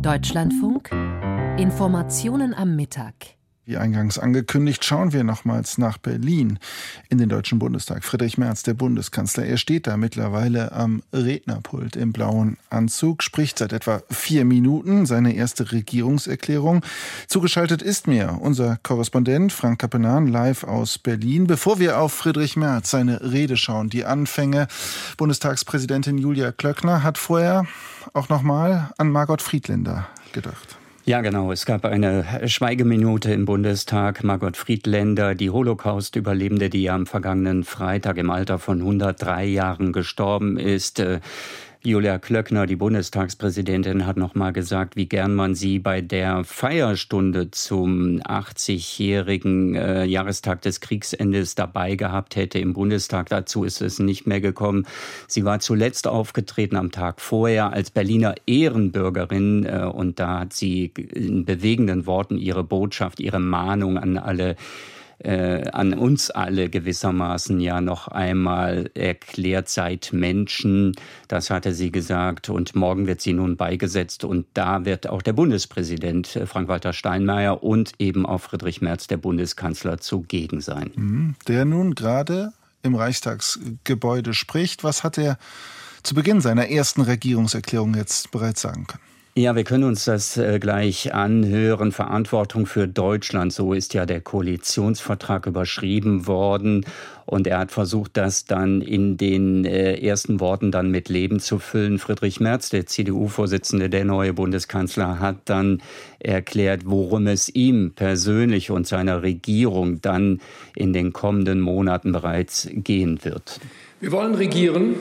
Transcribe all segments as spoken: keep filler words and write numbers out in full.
Deutschlandfunk, Informationen am Mittag. Wie eingangs angekündigt, schauen wir nochmals nach Berlin in den Deutschen Bundestag. Friedrich Merz, der Bundeskanzler, er steht da mittlerweile am Rednerpult im blauen Anzug, spricht seit etwa vier Minuten seine erste Regierungserklärung. Zugeschaltet ist mir unser Korrespondent Frank Kappenan live aus Berlin. Bevor wir auf Friedrich Merz seine Rede schauen, die Anfänge, Bundestagspräsidentin Julia Klöckner hat vorher auch nochmal an Margot Friedländer gedacht. Ja, genau. Es gab eine Schweigeminute im Bundestag. Margot Friedländer, die Holocaust-Überlebende, die am vergangenen Freitag im Alter von hundertdrei Jahren gestorben ist. Julia Klöckner, die Bundestagspräsidentin, hat noch mal gesagt, wie gern man sie bei der Feierstunde zum achtzigjährigen äh, Jahrestag des Kriegsendes dabei gehabt hätte im Bundestag. Dazu ist es nicht mehr gekommen. Sie war zuletzt aufgetreten am Tag vorher als Berliner Ehrenbürgerin äh, und da hat sie in bewegenden Worten ihre Botschaft, ihre Mahnung an alle Äh, an uns alle gewissermaßen ja noch einmal erklärt, seid Menschen. Das hatte sie gesagt und morgen wird sie nun beigesetzt und da wird auch der Bundespräsident Frank-Walter Steinmeier und eben auch Friedrich Merz, der Bundeskanzler, zugegen sein. Der nun gerade im Reichstagsgebäude spricht. Was hat er zu Beginn seiner ersten Regierungserklärung jetzt bereits sagen können? Ja, wir können uns das äh, gleich anhören. Verantwortung für Deutschland, so ist ja der Koalitionsvertrag überschrieben worden. Und er hat versucht, das dann in den äh, ersten Worten dann mit Leben zu füllen. Friedrich Merz, der C D U-Vorsitzende, der neue Bundeskanzler, hat dann erklärt, worum es ihm persönlich und seiner Regierung dann in den kommenden Monaten bereits gehen wird. Wir wollen regieren,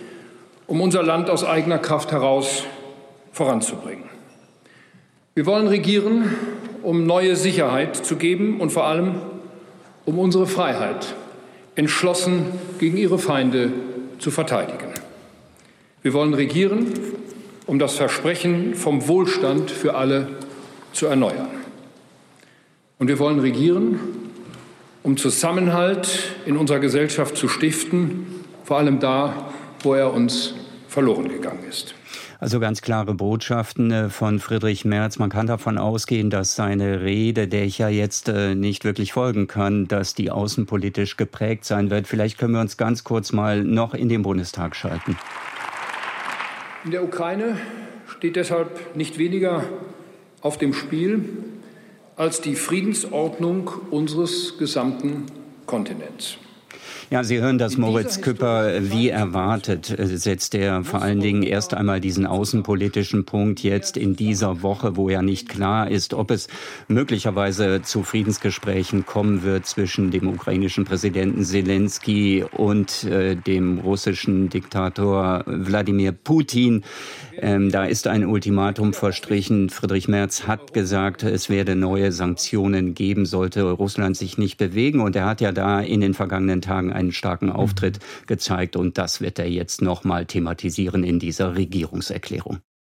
um unser Land aus eigener Kraft heraus voranzubringen. Wir wollen regieren, um neue Sicherheit zu geben und vor allem, um unsere Freiheit entschlossen gegen ihre Feinde zu verteidigen. Wir wollen regieren, um das Versprechen vom Wohlstand für alle zu erneuern. Und wir wollen regieren, um Zusammenhalt in unserer Gesellschaft zu stiften, vor allem da, wo er uns verloren gegangen ist. Also ganz klare Botschaften von Friedrich Merz. Man kann davon ausgehen, dass seine Rede, der ich ja jetzt nicht wirklich folgen kann, dass die außenpolitisch geprägt sein wird. Vielleicht können wir uns ganz kurz mal noch in den Bundestag schalten. In der Ukraine steht deshalb nicht weniger auf dem Spiel als die Friedensordnung unseres gesamten Kontinents. Ja, Sie hören das Moritz Küpper. Wie erwartet setzt er vor allen Dingen erst einmal diesen außenpolitischen Punkt jetzt in dieser Woche, wo ja nicht klar ist, ob es möglicherweise zu Friedensgesprächen kommen wird zwischen dem ukrainischen Präsidenten Zelensky und äh, dem russischen Diktator Wladimir Putin. Ähm, da ist ein Ultimatum verstrichen. Friedrich Merz hat gesagt, es werde neue Sanktionen geben, sollte Russland sich nicht bewegen. Und er hat ja da in den vergangenen Tagen einen starken Auftritt gezeigt. Und das wird er jetzt noch mal thematisieren in dieser Regierungserklärung.